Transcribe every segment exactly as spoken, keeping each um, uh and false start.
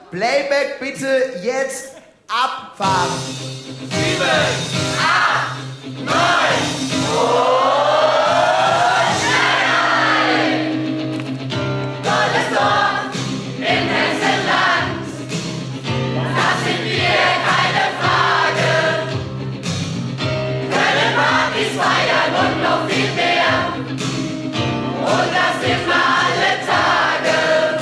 Playback bitte jetzt abfahren. Sieben, acht, neun, tolles Dorf im Hessenland, das sind wir, keine Frage. Können Partys feiern und noch viel mehr, und das immer alle Tage.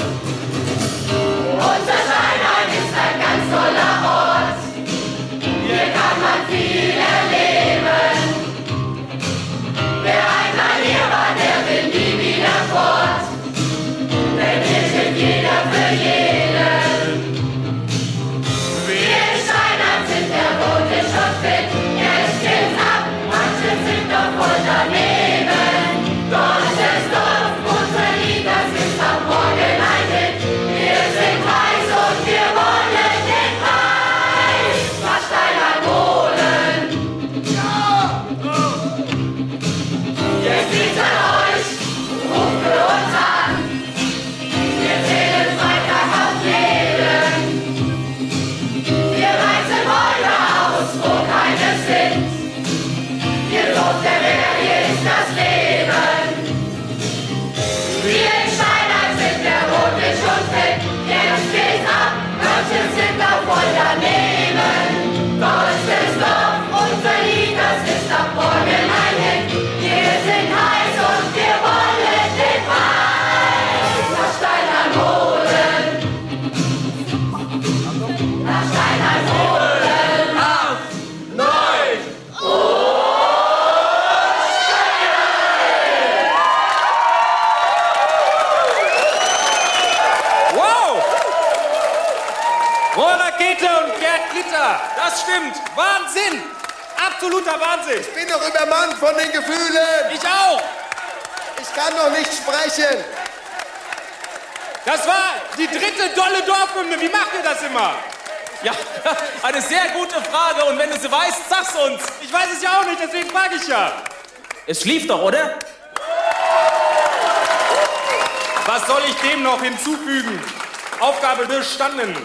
Unser Steinheim ist ein ganz toller Ort, hier kann man viel erleben. Wer einmal hier war, der will nie wieder fort, denn hier sind jeder für jeden. Wir in Steinheim sind, der Boot ist schon fit, jetzt geht's ab, manche sind noch voll daneben. Deutsches Dorf, unser Lied, das ist ab morgen ein Hit. Wir sind heiß und wir wollen den Preis nach Steinheim holen. Ja! Jetzt liegt's an euch, ruft für uns an. Wir zählen Freitag auf jeden. Wir reißen heute aus, wo keine sind. Hier tobt der Bär, hier ist das Leben. Wir in Steinheim sind, der Rot ist schon fit. Jetzt geht's ab, manche sind auch voll daneben. Deutsches Dorf, unser Lied, das ist ab morgen ein Hit. Wir sind heiß und wir wollen den Preis nach Steinheim holen. Nach Steinheim holen. Acht, neun, Wow! Rohrrakete und Gerd Gitter, das stimmt. Wahnsinn! Absoluter Wahnsinn! Ich bin doch übermannt von den Gefühlen. Ich auch! Ich kann noch nicht sprechen. Das war die dritte dolle Dorfhymne. Wie macht ihr das immer? Ja, eine sehr gute Frage. Und wenn du sie weißt, sag's uns. Ich weiß es ja auch nicht, deswegen frage ich ja. Es lief doch, oder? Was soll ich dem noch hinzufügen? Aufgabe bestanden.